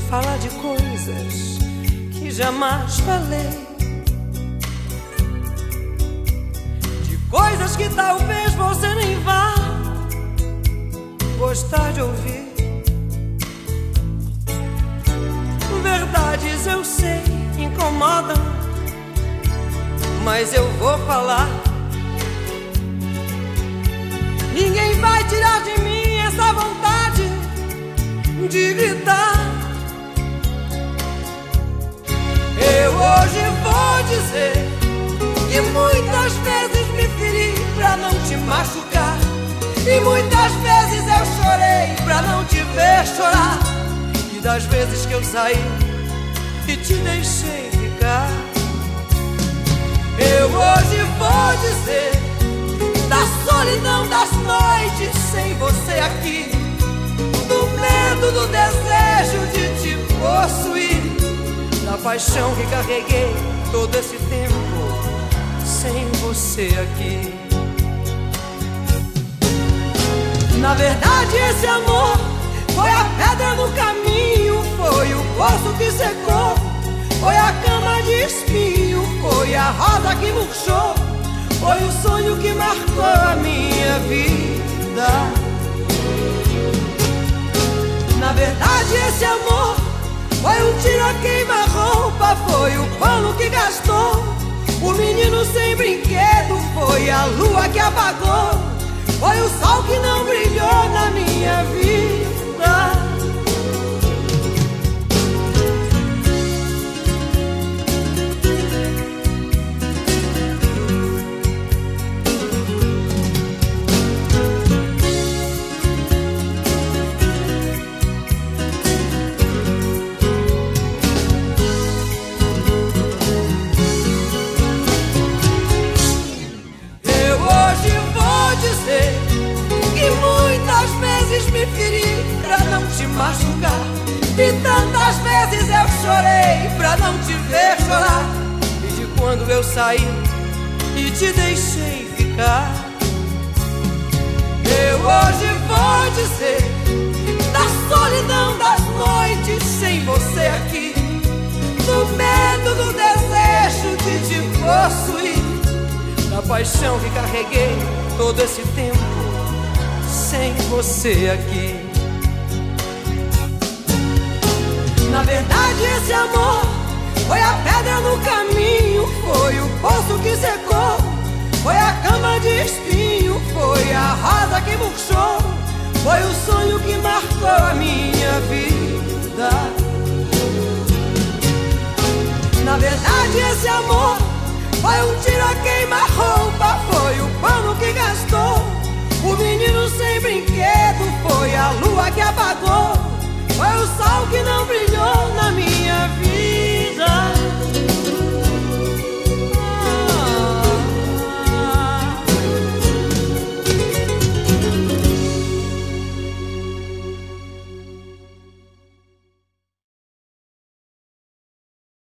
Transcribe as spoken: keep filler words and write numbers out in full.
Fala de coisas que jamais falei, de coisas que talvez você nem vá gostar de ouvir. Verdades eu sei incomodam, mas eu vou falar. Ninguém vai tirar de mim essa vontade de gritar. Eu hoje vou dizer que muitas vezes me feri pra não te machucar, e muitas vezes eu chorei pra não te ver chorar, e das vezes que eu saí e te deixei ficar. Eu hoje vou dizer da solidão das noites sem você aqui, do medo, do desejo de te possuir, da paixão que carreguei todo esse tempo sem você aqui. Na verdade esse amor foi a pedra no caminho, foi o poço que secou, foi a cama de espinho, foi a rosa que murchou, foi o sonho que marcou a minha vida. Na verdade esse amor foi um tiro a queima-roupa, foi o pano que gastou, o menino sem brinquedo, foi a lua que apagou, foi o sol que não brilhou na minha vida. Me feri pra não te machucar, e tantas vezes eu chorei pra não te ver chorar, e de quando eu saí e te deixei ficar. Eu hoje vou dizer da solidão das noites sem você aqui, do medo, do desejo de te possuir, da paixão que carreguei todo esse tempo sem você aqui. Na verdade esse amor foi a pedra no caminho, foi o poço que secou, foi a cama de espinho, foi a rosa que murchou, foi o sonho que marcou a minha vida. Na verdade esse amor foi um tiro a queima-roupa, foi o pano que gastou, o menino sem brinquedo, foi a lua que apagou, foi o sol que não